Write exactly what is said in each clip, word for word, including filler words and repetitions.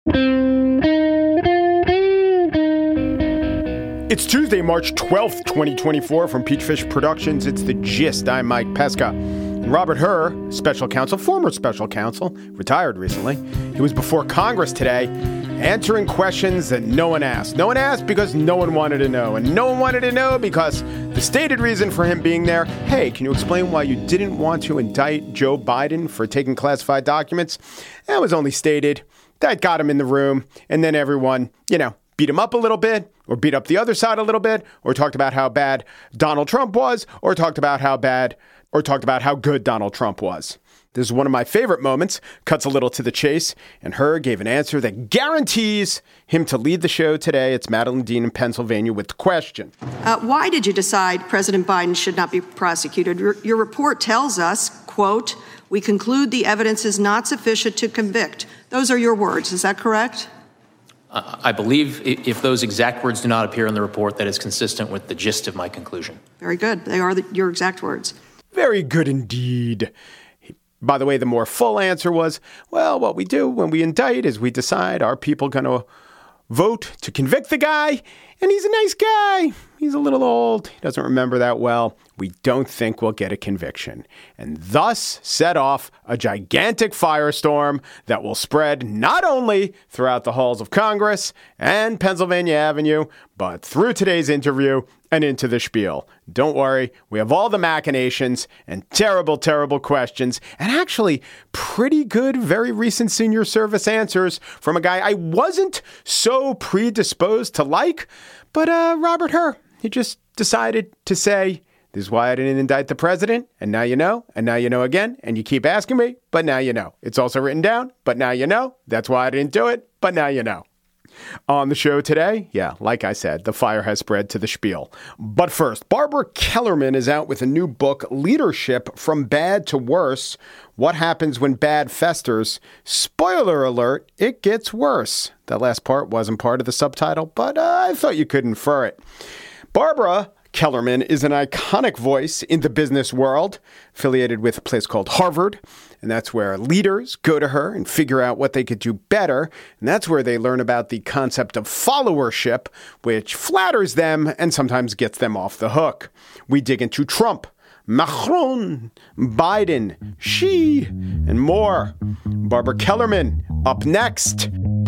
It's Tuesday, March twelfth, twenty twenty-four. From Peachfish Productions, it's The Gist. I'm Mike Pesca. Robert Hur, special counsel, former special counsel, retired recently. He was before Congress today, answering questions that no one asked. No one asked because no one wanted to know. And no one wanted to know because the stated reason for him being there, hey, can you explain why you didn't want to indict Joe Biden for taking classified documents? That was only stated. That got him in the room. And then everyone, you know, beat him up a little bit, or beat up the other side a little bit, or talked about how bad Donald Trump was, or talked about how bad, or talked about how good Donald Trump was. This is one of my favorite moments, cuts a little to the chase, and Hur gave an answer that guarantees him to lead the show today. It's Madeline Dean in Pennsylvania with the question. Uh, why did you decide President Biden should not be prosecuted? Your, your report tells us, quote, we conclude the evidence is not sufficient to convict. Those are your words. Is that correct? Uh, I believe if those exact words do not appear in the report, that is consistent with the gist of my conclusion. Very good. They are the, your exact words. Very good indeed. By the way, the more full answer was, well, what we do when we indict is we decide, are people going to vote to convict the guy? And he's a nice guy. He's a little old. He doesn't remember that well. We don't think we'll get a conviction. And thus set off a gigantic firestorm that will spread not only throughout the halls of Congress and Pennsylvania Avenue, but through today's interview and into the spiel. Don't worry, we have all the machinations and terrible, terrible questions, and actually pretty good, very recent senior service answers from a guy I wasn't so predisposed to like, but uh, Robert Hur. He just decided to say, this is why I didn't indict the president, and now you know, and now you know again, and you keep asking me, but now you know. It's also written down, but now you know. That's why I didn't do it, but now you know. On the show today, yeah, like I said, the fire has spread to the spiel. But first, Barbara Kellerman is out with a new book, Leadership from Bad to Worse, What Happens When Bad Festers. Spoiler alert, it gets worse. That last part wasn't part of the subtitle, but uh, I thought you could infer it. Barbara Kellerman is an iconic voice in the business world, affiliated with a place called Harvard. And that's where leaders go to her and figure out what they could do better. And that's where they learn about the concept of followership, which flatters them and sometimes gets them off the hook. We dig into Trump, Macron, Biden, Xi, and more. Barbara Kellerman up next.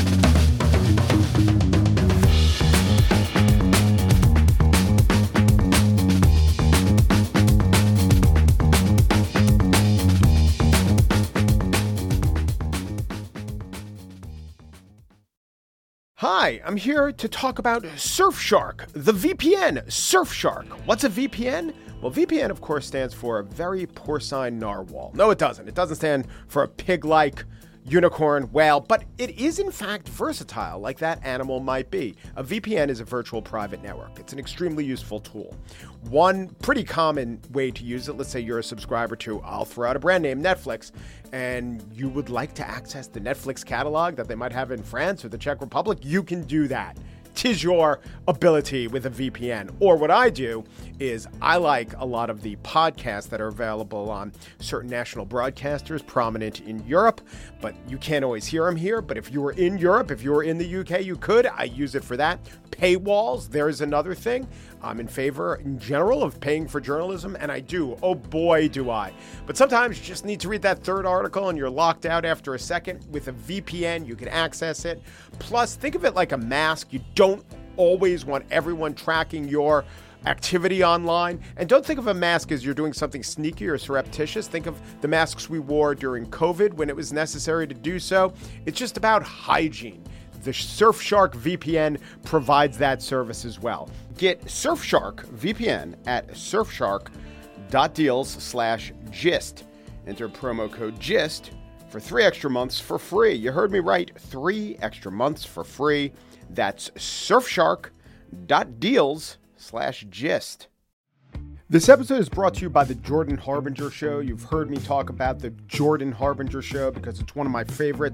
Hi, I'm here to talk about Surfshark, the V P N. Surfshark. What's a V P N? Well, V P N, of course, stands for a very porcine narwhal. No, it doesn't. It doesn't stand for a pig-like unicorn whale, but it is, in fact, versatile, like that animal might be. A V P N is a virtual private network. It's an extremely useful tool. One pretty common way to use it, let's say you're a subscriber to, I'll throw out a brand name, Netflix, and you would like to access the Netflix catalog that they might have in France or the Czech Republic, you can do that. 'Tis your ability with a V P N. Or what I do is I like a lot of the podcasts that are available on certain national broadcasters prominent in Europe, but you can't always hear them here. But if you were in Europe, if you were in the U K, you could. I use it for that. Paywalls, there's another thing. I'm in favor, in general, of paying for journalism, and I do. Oh boy, do I. But sometimes you just need to read that third article and you're locked out after a second. With a V P N, you can access it. Plus, think of it like a mask. You don't always want everyone tracking your activity online. And don't think of a mask as you're doing something sneaky or surreptitious. Think of the masks we wore during COVID when it was necessary to do so. It's just about hygiene. The Surfshark V P N provides that service as well. Get Surfshark V P N at surfshark.deals slash gist. Enter promo code GIST for three extra months for free. You heard me right, three extra months for free. That's surfshark.deals slash gist. This episode is brought to you by the Jordan Harbinger Show. You've heard me talk about the Jordan Harbinger Show because it's one of my favorites.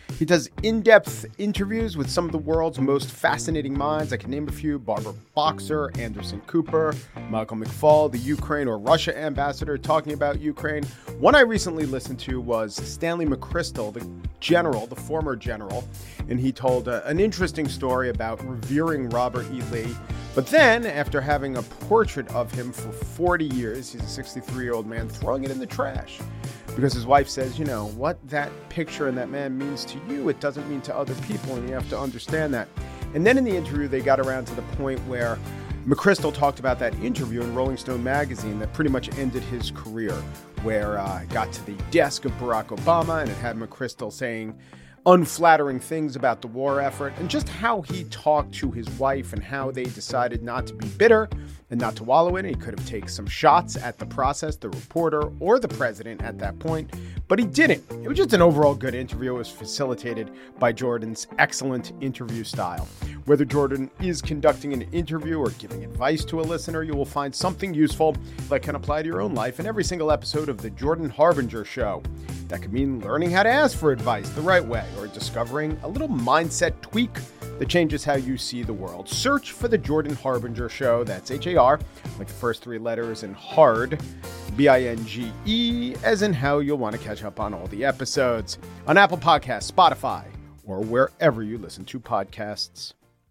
He does in-depth interviews with some of the world's most fascinating minds. I can name a few: Barbara Boxer, Anderson Cooper, Michael McFaul, the Ukraine or Russia ambassador talking about Ukraine. One I recently listened to was Stanley McChrystal, the general, the former general, and he told uh, an interesting story about revering Robert E. Lee. But then, after having a portrait of him for forty years, he's a sixty-three-year-old man, throwing it in the trash. Because his wife says, you know, what that picture and that man means to you, it doesn't mean to other people, and you have to understand that. And then in the interview, they got around to the point where McChrystal talked about that interview in Rolling Stone magazine that pretty much ended his career, where uh, it got to the desk of Barack Obama, and it had McChrystal saying unflattering things about the war effort, and just how he talked to his wife and how they decided not to be bitter and not to wallow in it. He could have taken some shots at the process, the reporter, or the president at that point, but he didn't. It was just an overall good interview. It was facilitated by Jordan's excellent interview style. Whether Jordan is conducting an interview or giving advice to a listener, you will find something useful that can apply to your own life in every single episode of The Jordan Harbinger Show. That could mean learning how to ask for advice the right way, or discovering a little mindset tweak that changes how you see the world. Search for The Jordan Harbinger Show. That's H A R, like the first three letters, and hard, B I N G E, as in how you'll want to catch up on all the episodes on Apple Podcasts, Spotify, or wherever you listen to podcasts.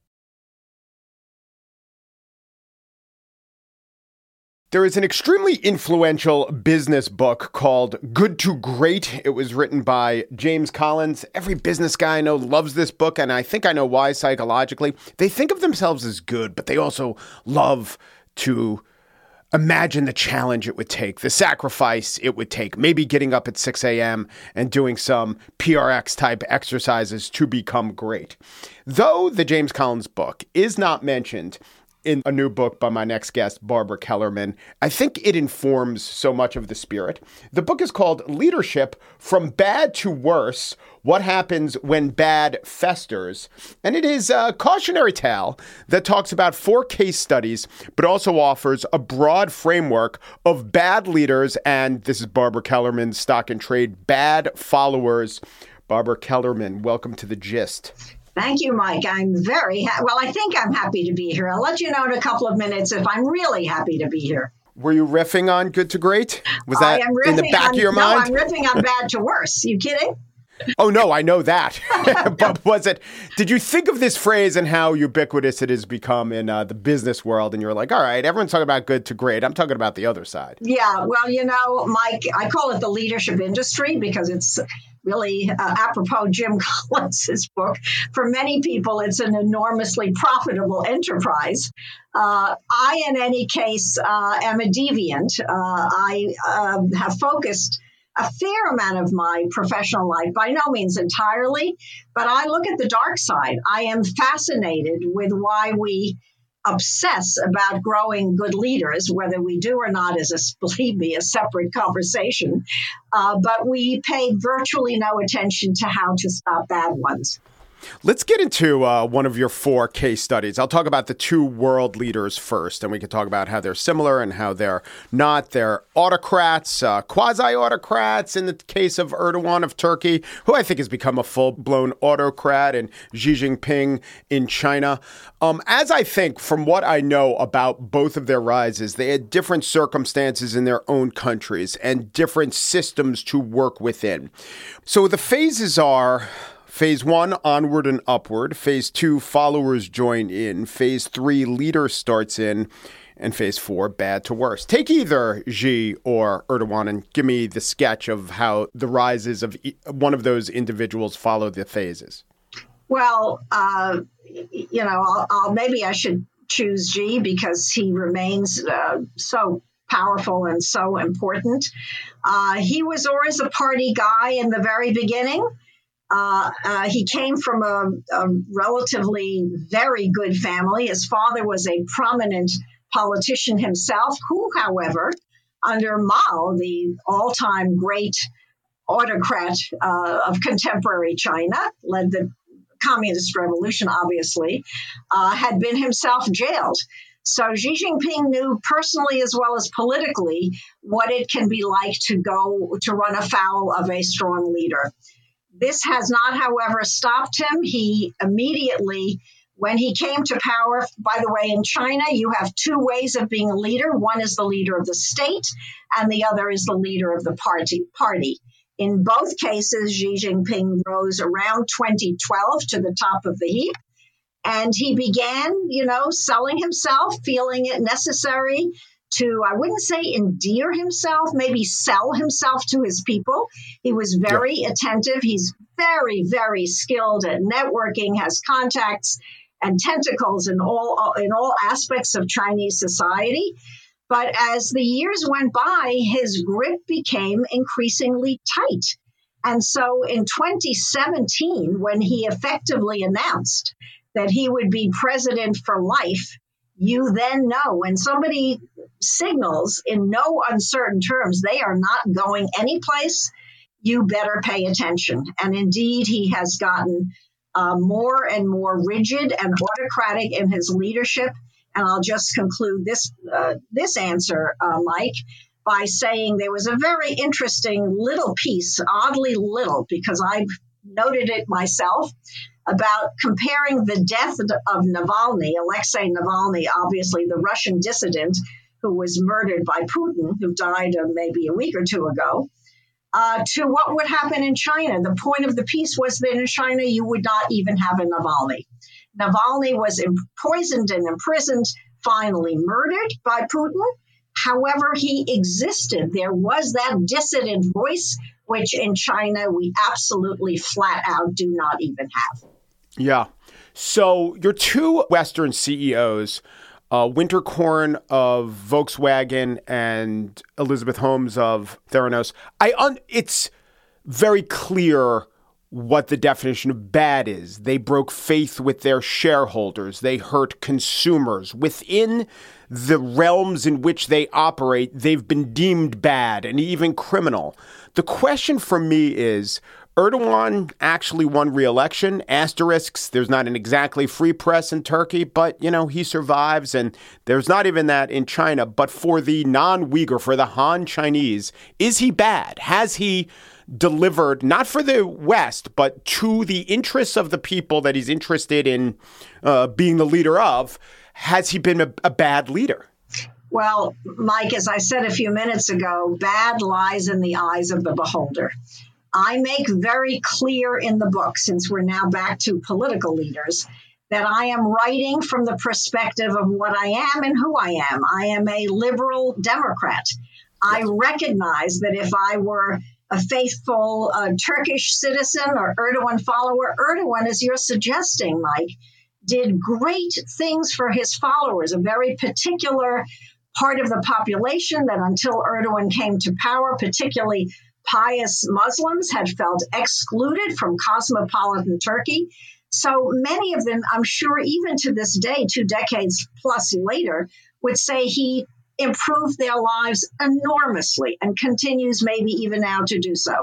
There is an extremely influential business book called Good to Great. It was written by James Collins. Every business guy I know loves this book, and I think I know why psychologically. They think of themselves as good, but they also love to imagine the challenge it would take, the sacrifice it would take, maybe getting up at six a.m. and doing some P R X type exercises to become great. Though the James Collins book is not mentioned in a new book by my next guest, Barbara Kellerman, I think it informs so much of the spirit. The book is called Leadership From Bad to Worse: What Happens When Bad Festers. And it is a cautionary tale that talks about four case studies, but also offers a broad framework of bad leaders and, this is Barbara Kellerman's stock and trade, bad followers. Barbara Kellerman, welcome to The Gist. Thank you, Mike. I'm very happy. Well, I think I'm happy to be here. I'll let you know in a couple of minutes if I'm really happy to be here. Were you riffing on Good to Great? Was that I am in the back on, of your no, mind? I'm riffing on Bad to Worse. You kidding? Oh, no, I know that. But was it, did you think of this phrase and how ubiquitous it has become in uh, the business world? And you're like, all right, everyone's talking about good to great. I'm talking about the other side. Yeah, well, you know, Mike, I call it the leadership industry because it's really uh, apropos Jim Collins' book. For many people, it's an enormously profitable enterprise. Uh, I, in any case, uh, am a deviant. Uh, I uh, have focused a fair amount of my professional life, by no means entirely, but I look at the dark side. I am fascinated with why we obsess about growing good leaders, whether we do or not is, a, believe me, a separate conversation. Uh, but we pay virtually no attention to how to stop bad ones. Let's get into uh, one of your four case studies. I'll talk about the two world leaders first, and we can talk about how they're similar and how they're not. They're autocrats, uh, quasi-autocrats in the case of Erdogan of Turkey, who I think has become a full-blown autocrat, and Xi Jinping in China. Um, as I think, from what I know about both of their rises, they had different circumstances in their own countries and different systems to work within. So the phases are: Phase one, onward and upward. Phase two, followers join in. Phase three, leader starts in. And phase four, bad to worse. Take either Xi or Erdogan and give me the sketch of how the rises of one of those individuals follow the phases. Well, uh, you know, I'll, I'll, maybe I should choose Xi because he remains uh, so powerful and so important. Uh, he was always a party guy in the very beginning. Uh, uh, he came from a, a relatively very good family. His father was a prominent politician himself, who, however, under Mao, the all-time great autocrat uh, of contemporary China, led the communist revolution, obviously, uh, had been himself jailed. So Xi Jinping knew personally as well as politically what it can be like to go to run afoul of a strong leader. This has not, however, stopped him. He immediately, when he came to power, by the way, in China, you have two ways of being a leader. One is the leader of the state, and the other is the leader of the party. party. In both cases, Xi Jinping rose around twenty twelve to the top of the heap, and he began, you know, selling himself, feeling it necessary to, I wouldn't say endear himself, maybe sell himself to his people. He was very yeah. attentive. He's very, very skilled at networking, has contacts and tentacles in all in all aspects of Chinese society. But as the years went by, his grip became increasingly tight. And so in twenty seventeen, when he effectively announced that he would be president for life, you then know when somebody signals in no uncertain terms they are not going anyplace, you better pay attention. And indeed, he has gotten uh, more and more rigid and autocratic in his leadership. And I'll just conclude this uh, this answer, uh, Mike, by saying there was a very interesting little piece, oddly little, because I noted it myself, about comparing the death of Navalny, Alexei Navalny, obviously the Russian dissident who was murdered by Putin, who died uh, maybe a week or two ago, uh, to what would happen in China. The point of the piece was that in China, you would not even have a Navalny. Navalny was poisoned and imprisoned, finally murdered by Putin. However, he existed. There was that dissident voice, which in China we absolutely flat out do not even have. Yeah. So your two Western C E Os, uh, Winterkorn of Volkswagen and Elizabeth Holmes of Theranos, I un- it's very clear what the definition of bad is. They broke faith with their shareholders. They hurt consumers. Within the realms in which they operate, they've been deemed bad and even criminal. The question for me is, Erdogan actually won re-election. Asterisks, there's not an exactly free press in Turkey, but, you know, he survives, and there's not even that in China. But for the non-Uyghur, for the Han Chinese, is he bad? Has he delivered, not for the West, but to the interests of the people that he's interested in uh, being the leader of? Has he been a, a bad leader? Well, Mike, as I said a few minutes ago, bad lies in the eyes of the beholder. I make very clear in the book, since we're now back to political leaders, that I am writing from the perspective of what I am and who I am. I am a liberal Democrat. I recognize that if I were a faithful uh, Turkish citizen or Erdogan follower, Erdogan, as you're suggesting, Mike, did great things for his followers, a very particular part of the population that until Erdogan came to power, particularly pious Muslims, had felt excluded from cosmopolitan Turkey. So many of them, I'm sure even to this day, two decades plus later, would say he improved their lives enormously and continues maybe even now to do so.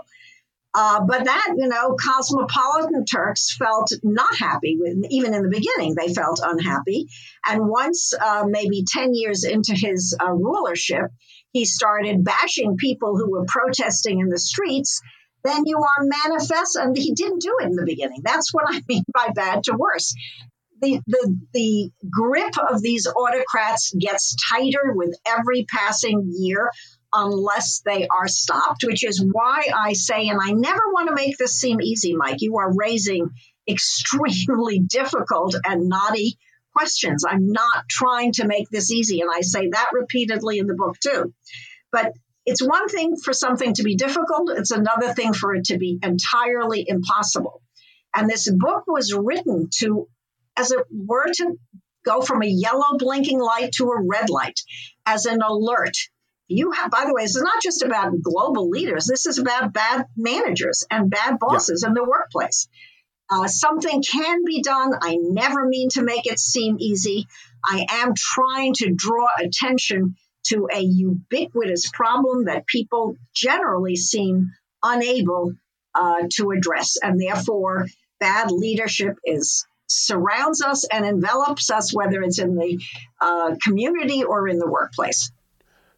Uh, but that, you know, cosmopolitan Turks felt not happy with, even in the beginning, they felt unhappy. And once, uh, maybe ten years into his uh, rulership, he started bashing people who were protesting in the streets. Then you are manifest, and he didn't do it in the beginning. That's what I mean by bad to worse. The, the, the grip of these autocrats gets tighter with every passing year, unless they are stopped, which is why I say, and I never want to make this seem easy, Mike, you are raising extremely difficult and knotty questions. I'm not trying to make this easy, and I say that repeatedly in the book too. But it's one thing for something to be difficult. It's another thing for it to be entirely impossible. And this book was written to, as it were, to go from a yellow blinking light to a red light, as an alert. You have, by the way, this is not just about global leaders. This is about bad managers and bad bosses yeah. in the workplace. Uh, something can be done. I never mean to make it seem easy. I am trying to draw attention to a ubiquitous problem that people generally seem unable uh, to address. And therefore, bad leadership is surrounds us and envelops us, whether it's in the uh, community or in the workplace.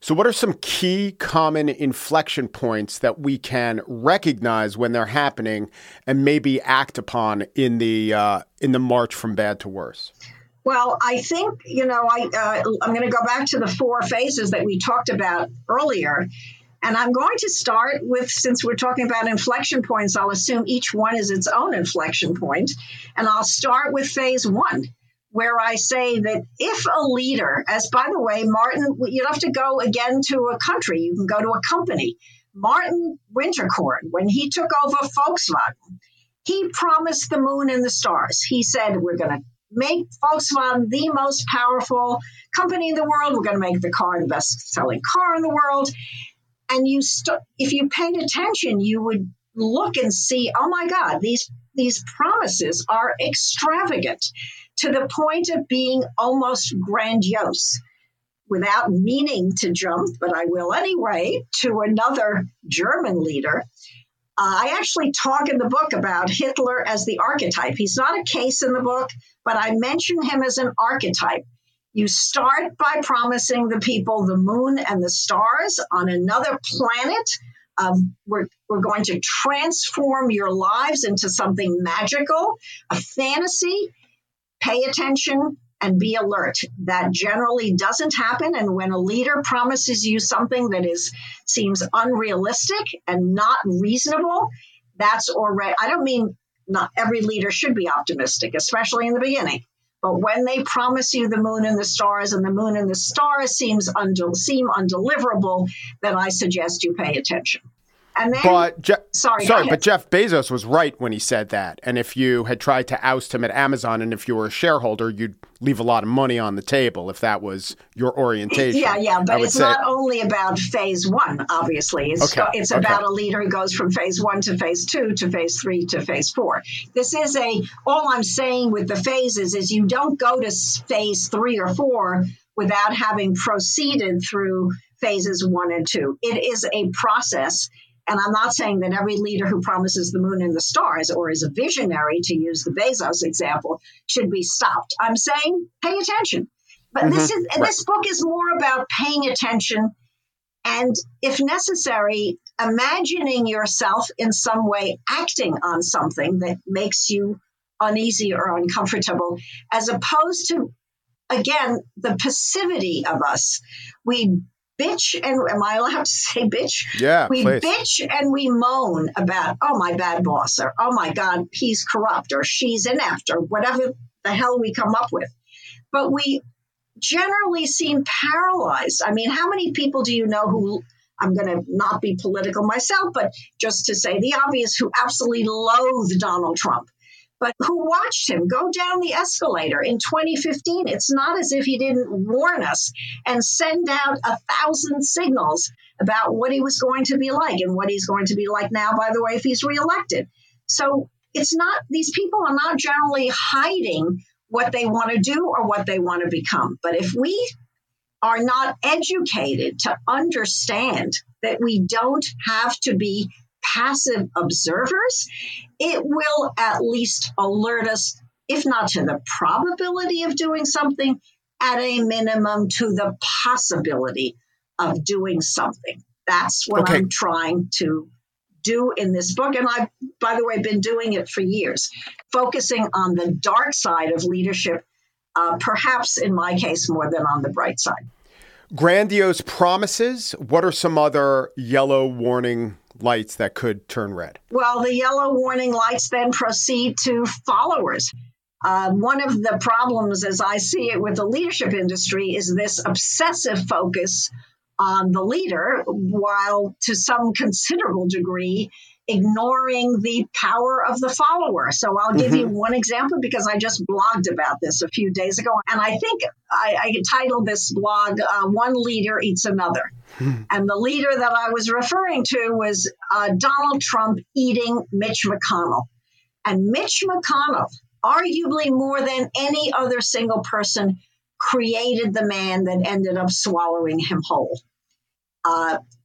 So what are some key common inflection points that we can recognize when they're happening and maybe act upon in the uh, in the march from bad to worse? Well, I think, you know, I, uh, I'm going to go back to the four phases that we talked about earlier. And I'm going to start with, since we're talking about inflection points, I'll assume each one is its own inflection point. And I'll start with phase one, where I say that if a leader, as by the way, Martin, you don't have to go again to a country, you can go to a company. Martin Winterkorn, when he took over Volkswagen, he promised the moon and the stars. He said, we're going to make Volkswagen the most powerful company in the world. We're going to make the car the best selling car in the world. And you, st- if you paid attention, you would look and see, oh my God, these, these promises are extravagant to the point of being almost grandiose. Without meaning to jump, but I will anyway, to another German leader. Uh, I actually talk in the book about Hitler as the archetype. He's not a case in the book, but I mention him as an archetype. You start by promising the people the moon and the stars on another planet. Um, we're, we're going to transform your lives into something magical, a fantasy. Pay attention and be alert. That generally doesn't happen. And when a leader promises you something that is seems unrealistic and not reasonable, that's already, I don't mean not every leader should be optimistic, especially in the beginning. But when they promise you the moon and the stars, and the moon and the stars seems undel- seem undeliverable, then I suggest you pay attention. And then, but Je- sorry, sorry, but Jeff Bezos was right when he said that. And if you had tried to oust him at Amazon, and if you were a shareholder, you'd leave a lot of money on the table if that was your orientation. Yeah, yeah, but it's say. not only about phase one, obviously. It's, okay, it's okay. about a leader who goes from phase one to phase two to phase three to phase four. This is a, all I'm saying with the phases is you don't go to phase three or four without having proceeded through phases one and two. It is a process. And I'm not saying that every leader who promises the moon and the stars or is a visionary, to use the Bezos example, should be stopped. I'm saying pay attention. But mm-hmm. this is right. This book is more about paying attention and, if necessary, imagining yourself in some way acting on something that makes you uneasy or uncomfortable, as opposed to, again, the passivity of us. We bitch and am I allowed to say bitch? Yeah, we please. bitch and we moan about, oh, my bad boss, or oh my God, he's corrupt, or she's inept, or whatever the hell we come up with. But we generally seem paralyzed. I mean, how many people do you know who, I'm going to not be political myself, but just to say the obvious, who absolutely loathe Donald Trump? But who watched him go down the escalator in twenty fifteen. It's not as if he didn't warn us and send out a thousand signals about what he was going to be like and what he's going to be like now, by the way, if he's reelected. So it's not, these people are not generally hiding what they want to do or what they want to become. But if we are not educated to understand that we don't have to be passive observers, it will at least alert us, if not to the probability of doing something, at a minimum to the possibility of doing something. That's what okay. I'm trying to do in this book. And I've, by the way, been doing it for years, focusing on the dark side of leadership, uh, perhaps in my case more than on the bright side. Grandiose promises. What are some other yellow warning lights that could turn red? Well, the yellow warning lights then proceed to followers. Uh, one of the problems, as I see it with the leadership industry, is this obsessive focus on the leader, while to some considerable degree ignoring the power of the follower. So I'll give mm-hmm. you one example because I just blogged about this a few days ago. And I think I, I titled this blog, uh, One Leader Eats Another. Hmm. And the leader that I was referring to was uh, Donald Trump eating Mitch McConnell. And Mitch McConnell, arguably more than any other single person, created the man that ended up swallowing him whole. Uh,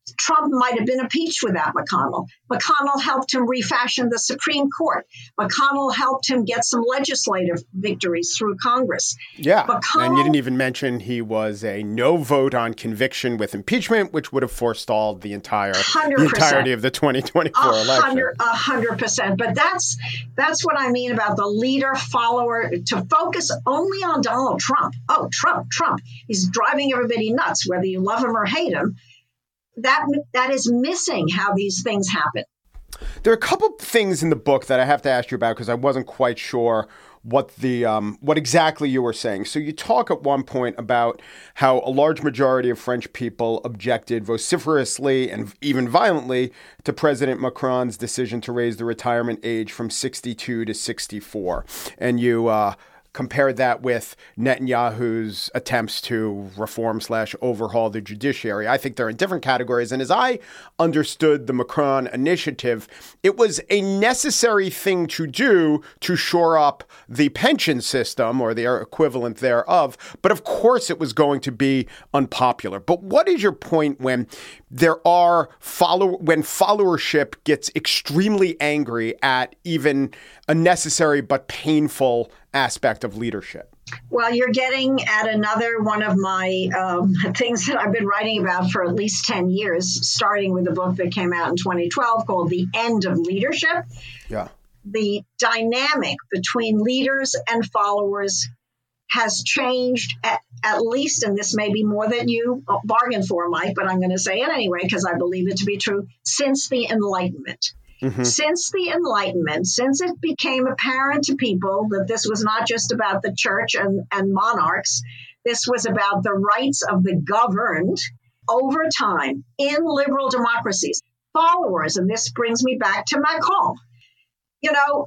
Trump might have been impeached without McConnell. McConnell helped him refashion the Supreme Court. McConnell helped him get some legislative victories through Congress. Yeah, McConnell, and you didn't even mention he was a no vote on conviction with impeachment, which would have forestalled the entire the entirety of the twenty twenty-four election. A hundred percent. But that's that's what I mean about the leader follower, to focus only on Donald Trump. Oh, Trump, Trump. He's driving everybody nuts, whether you love him or hate him. That that is missing how these things happen. There are a couple things in the book that I have to ask you about because I wasn't quite sure what the um, what exactly you were saying. So you talk at one point about how a large majority of French people objected vociferously and even violently to President Macron's decision to raise the retirement age from sixty-two to sixty-four. And you uh, compared that with Netanyahu's attempts to reform slash overhaul the judiciary. I think they're in different categories. And as I understood the Macron initiative, it was a necessary thing to do to shore up the pension system or the equivalent thereof. But of course, it was going to be unpopular. But what is your point when there are follow when followership gets extremely angry at even a necessary but painful aspect of leadership? Well, you're getting at another one of my um, things that I've been writing about for at least ten years, starting with a book that came out in twenty twelve called The End of Leadership. Yeah. The dynamic between leaders and followers has changed at, at least, and this may be more than you bargained for, Mike, but I'm going to say it anyway because I believe it to be true, since the Enlightenment. Mm-hmm. Since the Enlightenment, since it became apparent to people that this was not just about the church and, and monarchs, this was about the rights of the governed over time in liberal democracies. Followers, and this brings me back to Macron. You know,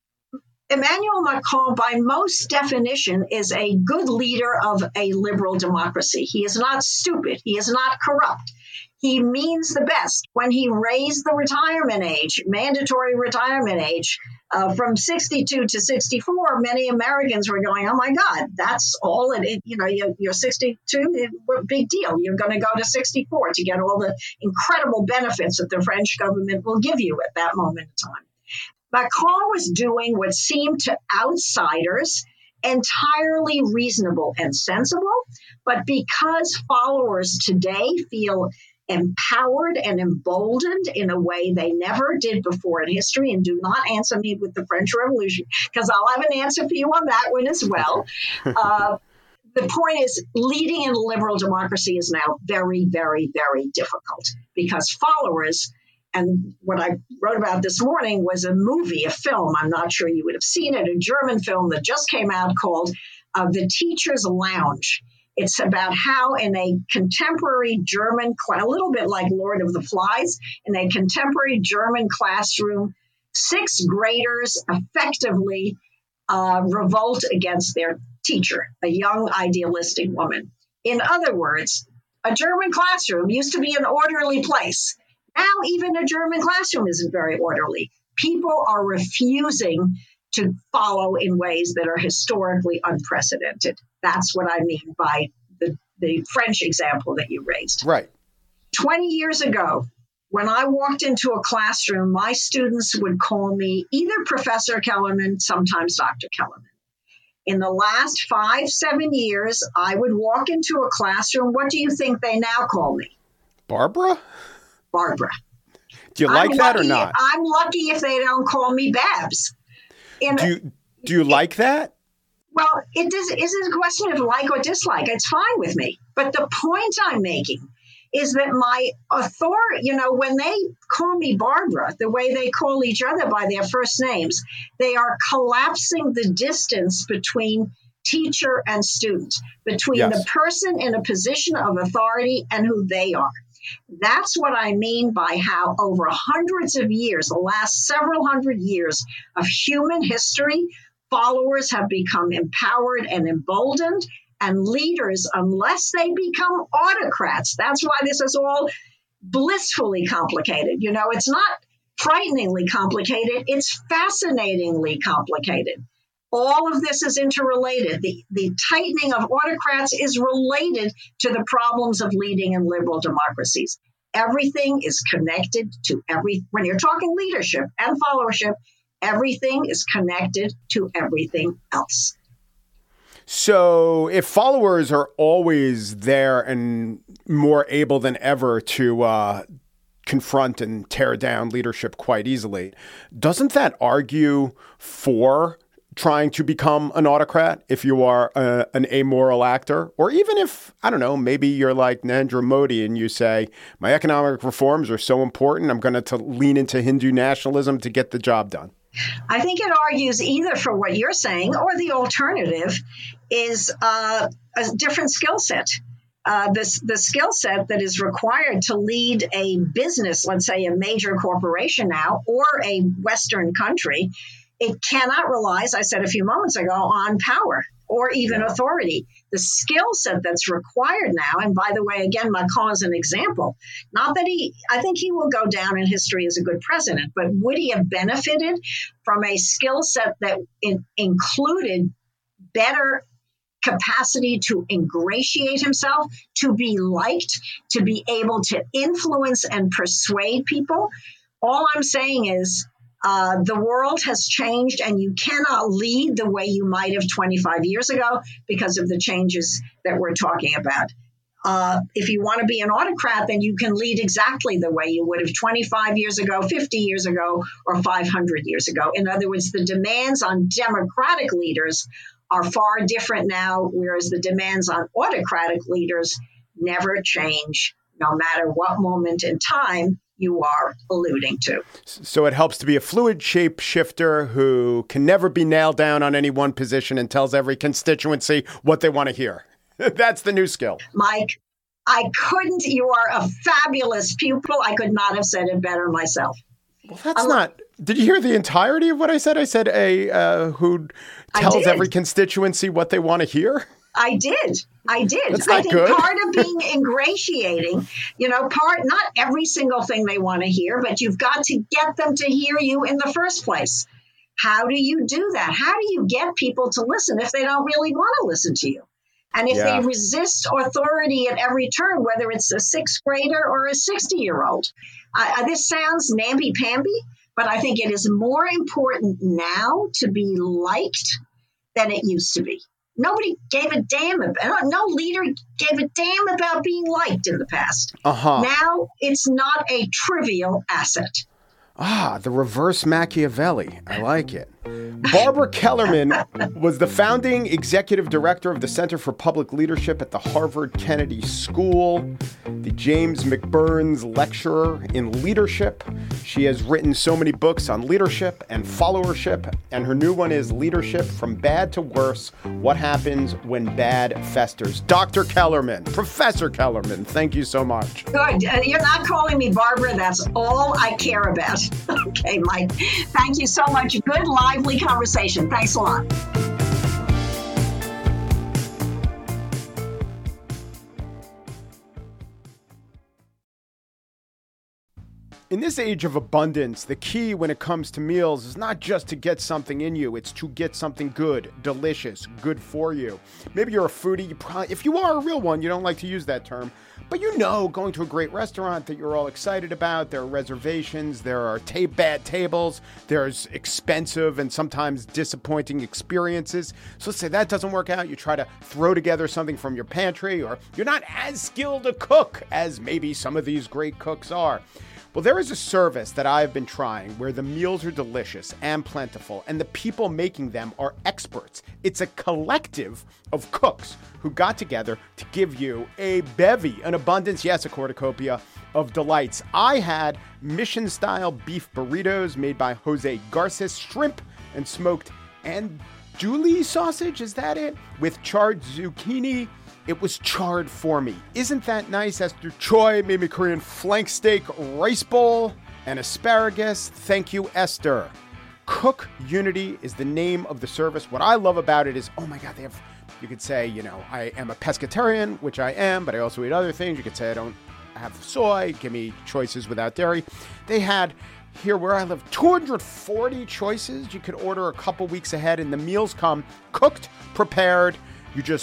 Emmanuel Macron, by most definition, is a good leader of a liberal democracy. He is not stupid. He is not corrupt. He means the best. When he raised the retirement age, mandatory retirement age, uh, from sixty-two to sixty-four, many Americans were going, oh, my God, that's all it is. You know, you're, you're sixty-two, it, big deal. You're going to go to sixty-four to get all the incredible benefits that the French government will give you at that moment in time. Macron was doing what seemed to outsiders entirely reasonable and sensible, but because followers today feel empowered and emboldened in a way they never did before in history, and do not answer me with the French Revolution, because I'll have an answer for you on that one as well. Uh, the point is, leading in a liberal democracy is now very, very, very difficult because followers, and what I wrote about this morning was a movie, a film, I'm not sure you would have seen it, a German film that just came out called uh, The Teacher's Lounge. It's about how in a contemporary German, a little bit like Lord of the Flies, in a contemporary German classroom, sixth graders effectively uh, revolt against their teacher, a young idealistic woman. In other words, a German classroom used to be an orderly place. Now even a German classroom isn't very orderly. People are refusing to follow in ways that are historically unprecedented. That's what I mean by the, the French example that you raised. Right. twenty years ago, when I walked into a classroom, my students would call me either Professor Kellerman, sometimes Doctor Kellerman. In the last five, seven years, I would walk into a classroom. What do you think they now call me? Barbara? Barbara. Do you like I'm that lucky, or not? I'm lucky if they don't call me Babs. In do you, do you like that? Well, it is, isn't a question of like or dislike. It's fine with me. But the point I'm making is that my authority, you know, when they call me Barbara, the way they call each other by their first names, they are collapsing the distance between teacher and student, between yes. the person in a position of authority and who they are. That's what I mean by how over hundreds of years, the last several hundred years of human history, followers have become empowered and emboldened, and leaders, unless they become autocrats, that's why this is all blissfully complicated. You know, it's not frighteningly complicated, it's fascinatingly complicated. All of this is interrelated. The, the tightening of autocrats is related to the problems of leading in liberal democracies. Everything is connected to every, when you're talking leadership and followership, everything is connected to everything else. So if followers are always there and more able than ever to uh, confront and tear down leadership quite easily, doesn't that argue for trying to become an autocrat if you are a, an amoral actor? Or even if, I don't know, maybe you're like Narendra Modi and you say, my economic reforms are so important, I'm going to lean into Hindu nationalism to get the job done. I think it argues either for what you're saying, or the alternative is uh, a different skill set. Uh, this, the skill set that is required to lead a business, let's say a major corporation now, or a Western country, it cannot rely, as I said a few moments ago, on power or even authority. The skill set that's required now, and by the way, again, Macron is an example, not that he, I think he will go down in history as a good president, but would he have benefited from a skill set that in, included better capacity to ingratiate himself, to be liked, to be able to influence and persuade people? All I'm saying is, Uh, the world has changed, and you cannot lead the way you might have twenty-five years ago because of the changes that we're talking about. Uh, if you want to be an autocrat, then you can lead exactly the way you would have twenty-five years ago, fifty years ago, or five hundred years ago. In other words, the demands on democratic leaders are far different now, whereas the demands on autocratic leaders never change, no matter what moment in time you are alluding to. So it helps to be a fluid shapeshifter who can never be nailed down on any one position and tells every constituency what they want to hear. That's the new skill. Mike, I couldn't, you are a fabulous pupil. I could not have said it better myself. Well, that's um, not, did you hear the entirety of what I said? I said a uh, who tells every constituency what they want to hear? I did. I did. That's not I think good. Part of being ingratiating, you know, part, not every single thing they want to hear, but you've got to get them to hear you in the first place. How do you do that? How do you get people to listen if they don't really want to listen to you? And if yeah. they resist authority at every turn, whether it's a sixth grader or a sixty-year-old? Uh, this sounds namby-pamby, but I think it is more important now to be liked than it used to be. Nobody gave a damn about, no leader gave a damn about being liked in the past. Uh-huh. Now it's not a trivial asset. Ah, the reverse Machiavelli. I like it. Barbara Kellerman was the founding executive director of the Center for Public Leadership at the Harvard Kennedy School, the James McBurns Lecturer in Leadership. She has written so many books on leadership and followership, and her new one is Leadership from Bad to Worse, What Happens When Bad Festers. Doctor Kellerman, Professor Kellerman, thank you so much. Good. Uh, you're not calling me Barbara. That's all I care about. Okay, Mike. Thank you so much. Good, lively conversation. Thanks a lot. In this age of abundance, the key when it comes to meals is not just to get something in you, it's to get something good, delicious, good for you. Maybe you're a foodie. You probably, if you are a real one, you don't like to use that term. But you know, going to a great restaurant that you're all excited about, there are reservations, there are ta- bad tables, there's expensive and sometimes disappointing experiences. So let's say that doesn't work out. You try to throw together something from your pantry, or you're not as skilled a cook as maybe some of these great cooks are. Well, there is a service that I've been trying where the meals are delicious and plentiful, and the people making them are experts. It's a collective of cooks who got together to give you a bevy, an abundance, yes, a cornucopia of delights. I had mission-style beef burritos made by Jose Garces, shrimp and smoked andouille sausage, is that it? With charred zucchini. It was charred for me. Isn't that nice? Esther Choi made me Korean flank steak, rice bowl, and asparagus. Thank you, Esther. Cook Unity is the name of the service. What I love about it is, oh my God, they have, you could say, you know, I am a pescatarian, which I am, but I also eat other things. You could say I don't have soy. Give me choices without dairy. They had, here where I live, two hundred forty choices. You could order a couple weeks ahead, and the meals come cooked, prepared. You just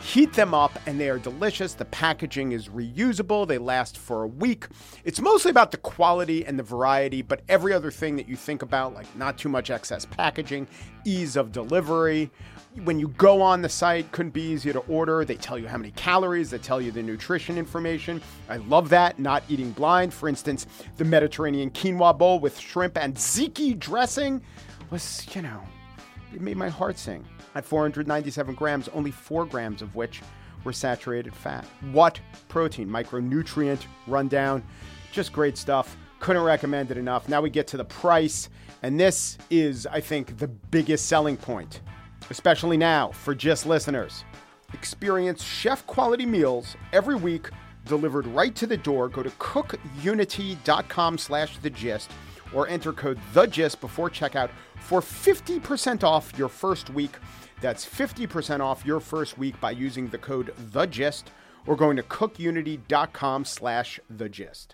Heat them up and they are delicious. The packaging is reusable. They last for a week. It's mostly about the quality and the variety, but every other thing that you think about, like not too much excess packaging, ease of delivery. When you go on the site, couldn't be easier to order. They tell you how many calories. They tell you the nutrition information. I love that. Not eating blind. For instance, the Mediterranean quinoa bowl with shrimp and tzatziki dressing was, you know, it made my heart sing. At four hundred ninety-seven grams, only four grams of which were saturated fat. What protein, micronutrient rundown, just great stuff. Couldn't recommend it enough. Now we get to the price, and this is, I think, the biggest selling point, especially now for Gist listeners. Experience chef-quality meals every week delivered right to the door. Go to cookunity.com slash the gist or enter code THEGIST before checkout for fifty percent off your first week. That's fifty percent off your first week by using the code THEGIST or going to cookunity.com slash the gist.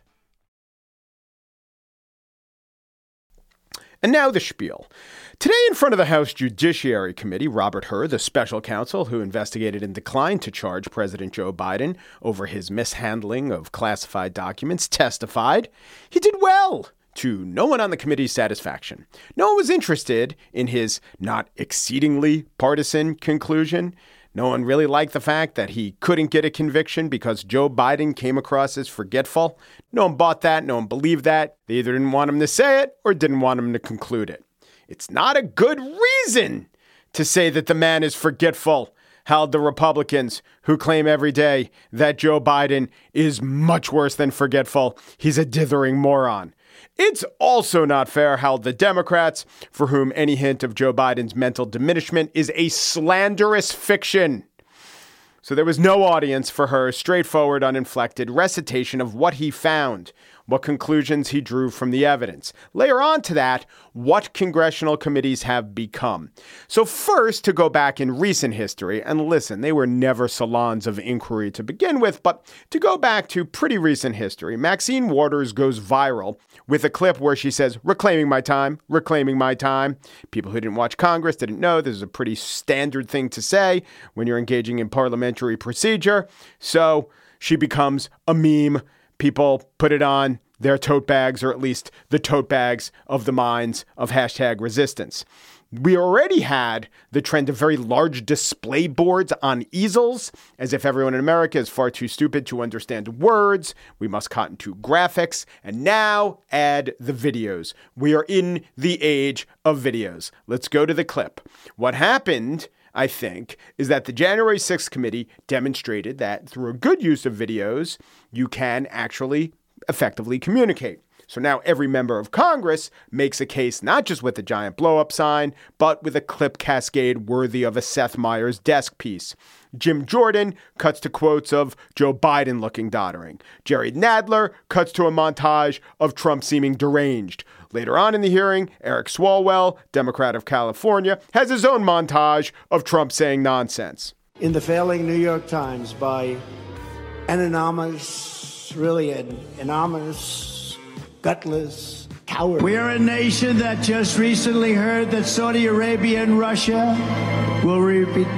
And now the spiel. Today in front of the House Judiciary Committee, Robert Hur, the special counsel who investigated and declined to charge President Joe Biden over his mishandling of classified documents, testified he did well, to no one on the committee's satisfaction. No one was interested in his not exceedingly partisan conclusion. No one really liked the fact that he couldn't get a conviction because Joe Biden came across as forgetful. No one bought that. No one believed that. They either didn't want him to say it or didn't want him to conclude it. It's not a good reason to say that the man is forgetful, held the Republicans who claim every day that Joe Biden is much worse than forgetful. He's a dithering moron. It's also not fair how the Democrats, for whom any hint of Joe Biden's mental diminishment is a slanderous fiction. So there was no audience for her straightforward, uninflected recitation of what he found, what conclusions he drew from the evidence. Layer on to that, what congressional committees have become. So first, to go back in recent history, and listen, they were never salons of inquiry to begin with, but to go back to pretty recent history, Maxine Waters goes viral with a clip where she says, reclaiming my time, reclaiming my time. People who didn't watch Congress didn't know this is a pretty standard thing to say when you're engaging in parliamentary procedure. So she becomes a meme. People put it on their tote bags, or at least the tote bags of the minds of hashtag resistance. We already had the trend of very large display boards on easels, as if everyone in America is far too stupid to understand words. We must cotton to graphics. And now add the videos. We are in the age of videos. Let's go to the clip. What happened, I think, is that the January sixth committee demonstrated that through a good use of videos, you can actually effectively communicate. So now every member of Congress makes a case not just with a giant blow-up sign, but with a clip cascade worthy of a Seth Meyers desk piece. Jim Jordan cuts to quotes of Joe Biden looking doddering. Jerry Nadler cuts to a montage of Trump seeming deranged. Later on in the hearing, Eric Swalwell, Democrat of California, has his own montage of Trump saying nonsense. In the failing New York Times by an anonymous, really an anonymous, gutless coward. We are a nation that just recently heard that Saudi Arabia and Russia will repeat.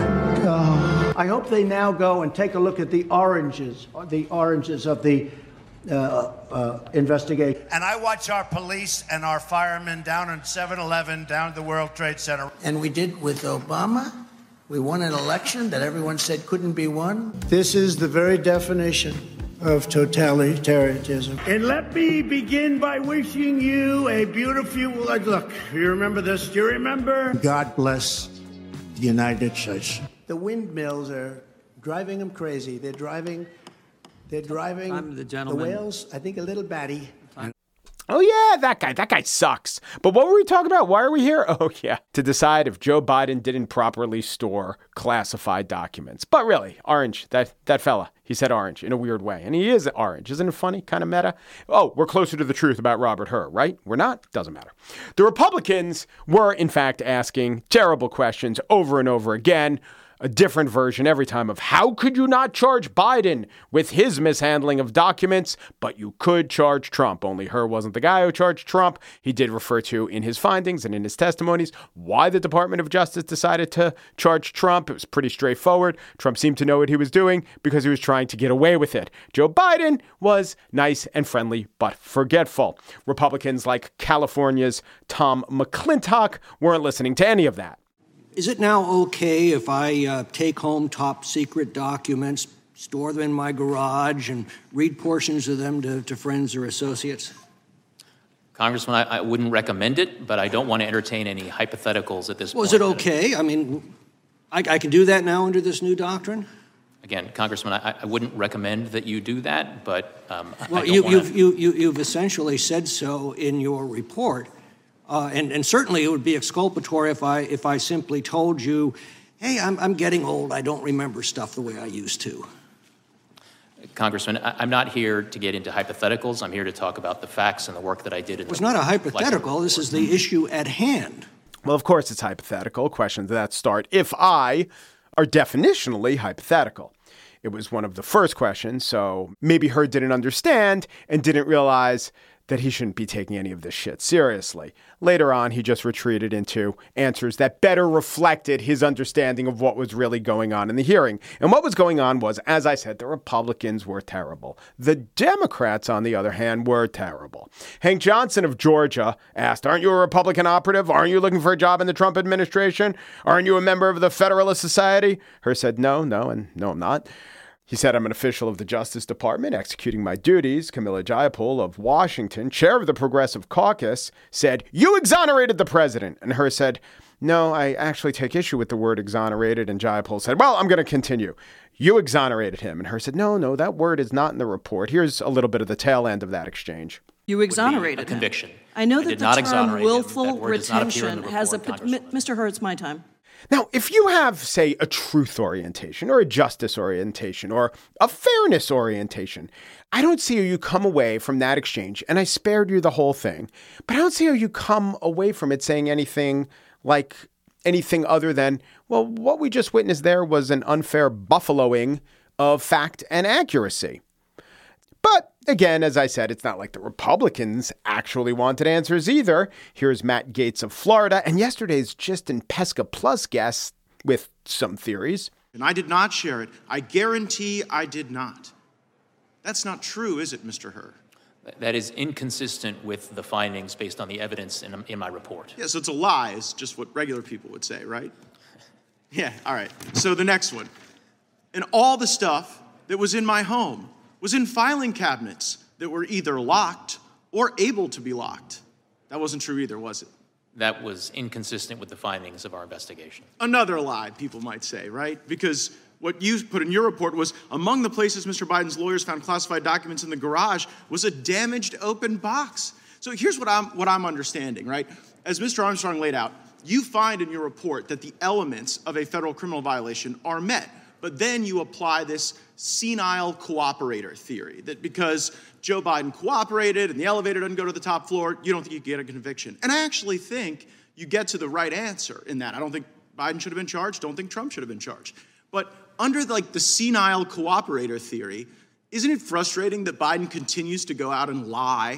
Oh. I hope they now go and take a look at the oranges, the oranges of the uh, uh, investigation. And I watch our police and our firemen down in seven eleven, down at the World Trade Center. And we did with Obama. We won an election that everyone said couldn't be won. This is the very definition of totalitarianism. And let me begin by wishing you a beautiful, look, you remember this? Do you remember? God bless the United States. The windmills are driving them crazy. They're driving, they're driving I'm the gentleman. The whales, I think, a little batty. Oh, yeah, that guy. That guy sucks. But what were we talking about? Why are we here? Oh, yeah. To decide if Joe Biden didn't properly store classified documents. But really, Orange, that, that fella, he said orange in a weird way. And he is orange. Isn't it funny? Kind of meta. Oh, we're closer to the truth about Robert Hur, right? We're not? Doesn't matter. The Republicans were, in fact, asking terrible questions over and over again a different version every time of how could you not charge Biden with his mishandling of documents, but you could charge Trump. Only Hur wasn't the guy who charged Trump. He did refer to in his findings and in his testimonies why the Department of Justice decided to charge Trump. It was pretty straightforward. Trump seemed to know what he was doing because he was trying to get away with it. Joe Biden was nice and friendly, but forgetful. Republicans like California's Tom McClintock weren't listening to any of that. Is it now okay if I uh, take home top secret documents, store them in my garage, and read portions of them to, to friends or associates? Congressman, I, I wouldn't recommend it, but I don't want to entertain any hypotheticals at this well, point. Was it okay? I mean, I, I can do that now under this new doctrine? Again, Congressman, I, I wouldn't recommend that you do that, but um, well, I don't you, wanna... you've, you, you, you've essentially said so in your report. Uh, and, and certainly it would be exculpatory if I if I simply told you, hey, I'm, I'm getting old. I don't remember stuff the way I used to. Congressman, I, I'm not here to get into hypotheticals. I'm here to talk about the facts and the work that I did. In it's the not a hypothetical. This is the issue at hand. Well, of course it's hypothetical. Questions that start if I are definitionally hypothetical. It was one of the first questions, so maybe Hur didn't understand and didn't realize that he shouldn't be taking any of this shit seriously. Later on, he just retreated into answers that better reflected his understanding of what was really going on in the hearing. And what was going on was, as I said, the Republicans were terrible. The Democrats, on the other hand, were terrible. Hank Johnson of Georgia asked, aren't you a Republican operative? Aren't you looking for a job in the Trump administration? Aren't you a member of the Federalist Society? Hur said, no, no, and no, I'm not. He said, I'm an official of the Justice Department executing my duties. Camilla Jayapal of Washington, chair of the Progressive Caucus, said, you exonerated the president. And Hur said, no, I actually take issue with the word exonerated. And Jayapal said, well, I'm going to continue. You exonerated him. And Hur said, no, no, that word is not in the report. Here's a little bit of the tail end of that exchange. You exonerated a conviction. him. I know I that did the term willful retention the has a... report, Mister Hur, it's my time. Now, if you have, say, a truth orientation or a justice orientation or a fairness orientation, I don't see how you come away from that exchange, and I spared you the whole thing, but I don't see how you come away from it saying anything like anything other than, well, what we just witnessed there was an unfair buffaloing of fact and accuracy. But again, as I said, it's not like the Republicans actually wanted answers either. Here's Matt Gaetz of Florida and yesterday's Justin Pesca Plus guest with some theories. And I did not share it. I guarantee I did not. That's not true, is it, Mister Hur? That is inconsistent with the findings based on the evidence in, in my report. Yeah, so it's a lie, is just what regular people would say, right? Yeah, all right. So the next one. And all the stuff that was in my home was in filing cabinets that were either locked or able to be locked. That wasn't true either, was it? That was inconsistent with the findings of our investigation. Another lie, people might say, right? Because what you put in your report was among the places Mister Biden's lawyers found classified documents in the garage was a damaged open box. So here's what I'm what I'm understanding, right? As Mister Armstrong laid out, you find in your report that the elements of a federal criminal violation are met. But then you apply this senile cooperator theory that because Joe Biden cooperated and the elevator doesn't go to the top floor, you don't think you get a conviction. And I actually think you get to the right answer in that. I don't think Biden should have been charged. Don't think Trump should have been charged. But under like the senile cooperator theory, isn't it frustrating that Biden continues to go out and lie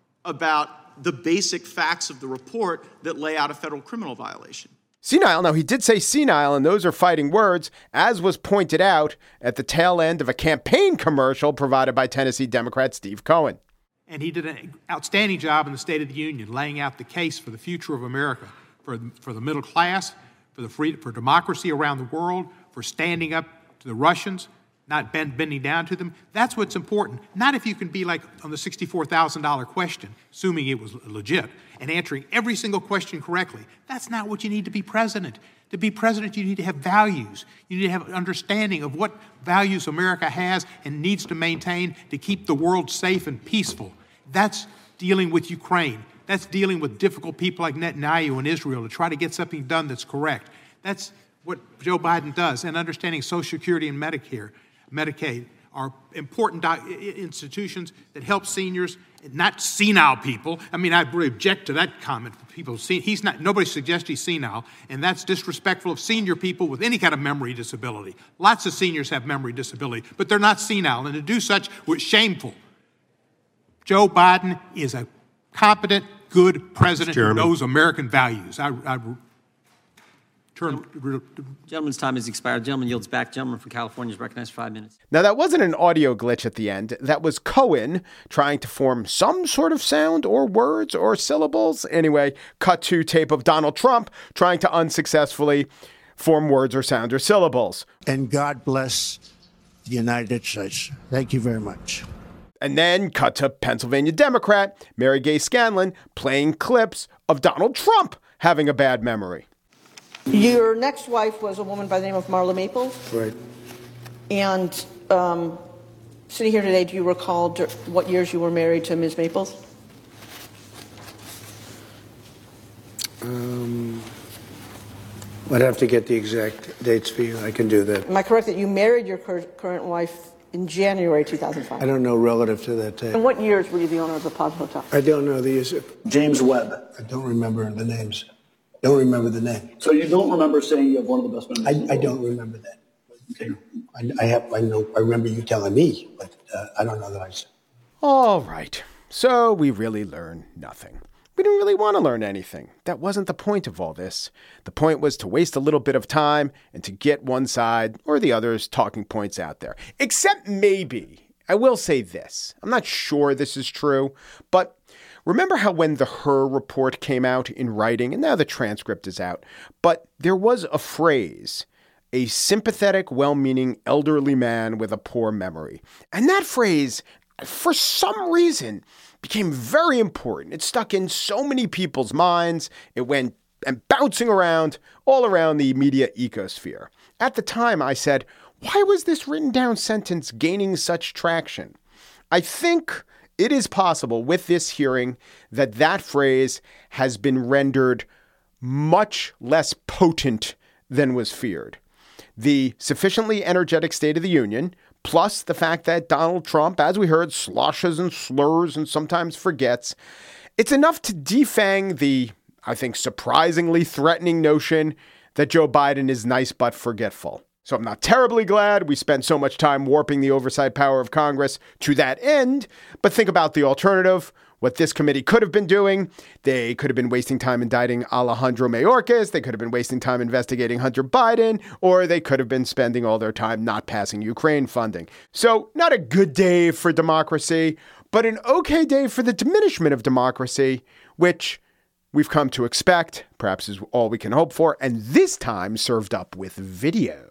about the basic facts of the report that lay out a federal criminal violation? Senile. Now, he did say senile, and those are fighting words, as was pointed out at the tail end of a campaign commercial provided by Tennessee Democrat Steve Cohen. And he did an outstanding job in the State of the Union, laying out the case for the future of America, for, for the middle class, for the free, for democracy around the world, for standing up to the Russians, not bend, bending down to them. That's what's important. Not if you can be like on the sixty-four thousand dollars question, assuming it was legit, and answering every single question correctly. That's not what you need to be president. To be president, you need to have values. You need to have an understanding of what values America has and needs to maintain to keep the world safe and peaceful. That's dealing with Ukraine. That's dealing with difficult people like Netanyahu in Israel to try to get something done that's correct. That's what Joe Biden does. And understanding Social Security and Medicare, Medicaid are important doc- institutions that help seniors, not senile people. I mean, I really object to that comment. People, see, he's not. Nobody suggests he's senile, and that's disrespectful of senior people with any kind of memory disability. Lots of seniors have memory disability, but they're not senile, and to do such was shameful. Joe Biden is a competent, good president who knows American values. I, I turn. Gentleman's time has expired. Gentleman yields back. Gentleman from California is recognized for five minutes. Now, that wasn't an audio glitch at the end. That was Cohen trying to form some sort of sound or words or syllables. Anyway, cut to tape of Donald Trump trying to unsuccessfully form words or sound or syllables. And God bless the United States. Thank you very much. And then cut to Pennsylvania Democrat Mary Gay Scanlon playing clips of Donald Trump having a bad memory. Your next wife was a woman by the name of Marla Maples. Right. And um, sitting here today, do you recall what years you were married to Miz Maples? Um, I'd have to get the exact dates for you. I can do that. Am I correct that you married your cur- current wife in January two thousand five? I don't know relative to that tape. And what years were you the owner of the Pod Hotel? I don't know the user. James Webb. I don't remember the names. Don't remember the name. So you don't remember saying you have one of the best memories? I, I don't remember that. Okay. I, I have. I know. I remember you telling me, but uh, I don't know that I said. All right. So we really learned nothing. We didn't really want to learn anything. That wasn't the point of all this. The point was to waste a little bit of time and to get one side or the other's talking points out there. Except maybe, I will say this. I'm not sure this is true, but remember how when the Hur report came out in writing, and now the transcript is out, but there was a phrase, a sympathetic, well-meaning elderly man with a poor memory. And that phrase, for some reason, became very important. It stuck in so many people's minds. It went and bouncing around all around the media ecosphere. At the time, I said, why was this written down sentence gaining such traction? I think it is possible with this hearing that that phrase has been rendered much less potent than was feared. The sufficiently energetic State of the Union, plus the fact that Donald Trump, as we heard, sloshes and slurs and sometimes forgets, it's enough to defang the, I think, surprisingly threatening notion that Joe Biden is nice but forgetful. So I'm not terribly glad we spent so much time warping the oversight power of Congress to that end, but think about the alternative. What this committee could have been doing, they could have been wasting time indicting Alejandro Mayorkas, they could have been wasting time investigating Hunter Biden, or they could have been spending all their time not passing Ukraine funding. So not a good day for democracy, but an okay day for the diminishment of democracy, which we've come to expect, perhaps is all we can hope for, and this time served up with video.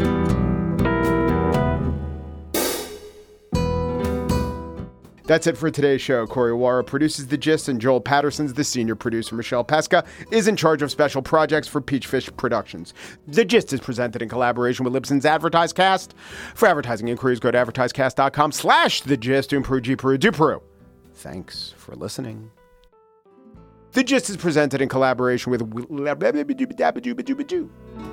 That's it for today's show. Corey Wara produces The Gist, and Joel Patterson's the senior producer. Michelle Pesca is in charge of special projects for Peachfish Productions. The Gist is presented in collaboration with Libsyn's AdvertiseCast. For advertising inquiries, go to advertisecast.com slash The Gist to improve G Peru do Peru. Thanks for listening. The Gist is presented in collaboration with